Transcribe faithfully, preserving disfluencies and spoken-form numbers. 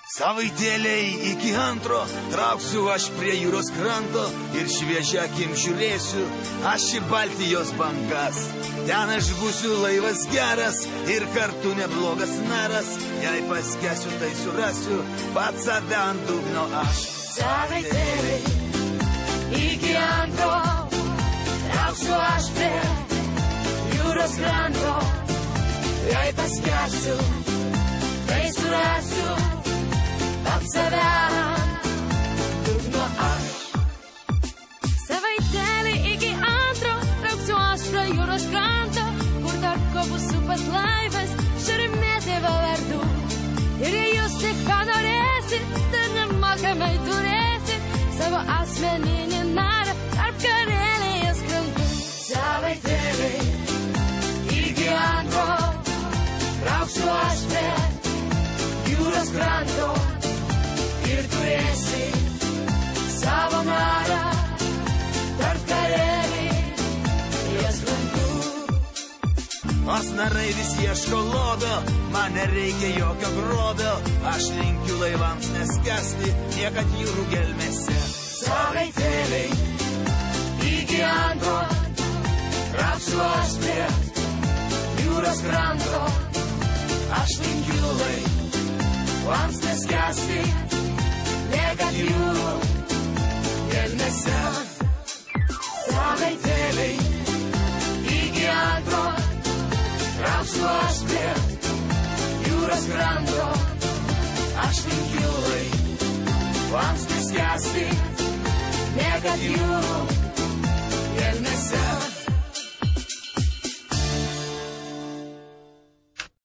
Savaitėliai iki antro trauksiu aš prie jūros kranto ir šviežia akim žiūrėsiu aš į Baltijos bangas. Ten aš būsiu laivas geras ir kartu neblogas naras. Jei paskesiu, tai surasiu pats save ant dugno aš. Savaitėliai iki antro trauksiu aš prie jūros kranto. Jei paskesiu, tai surasiu pats save ant dugno aš. Savaitėlį iki antro trauksiu aš prie jūros kranto, kur dar kovų supas laivas šarmė tėvo vardu. Ir jei jūs tik panorėsit, tai nemokamai turėsit savo asmeninį narą tarp Karelijos krantų. Savaitėliai iki antro trauksiu aš prie jūros kranto ir turėsi savo narą tarp Karelijos krantų. Os narai vis ieško lobio, man nereikia jokio grobio. Aš linkiu laivams neskęsti niekad jūrų gelmėse. Savaitėliai iki antro trauksiu aš prie jūros kranto. Aš linkiu laivams neskęsti niekad jūrų gelmėse. Savaitėliai iki antro trauksiu aš prie jūros kranto. Aš linkiu laivams neskęsti niekad jūrų gelmėse.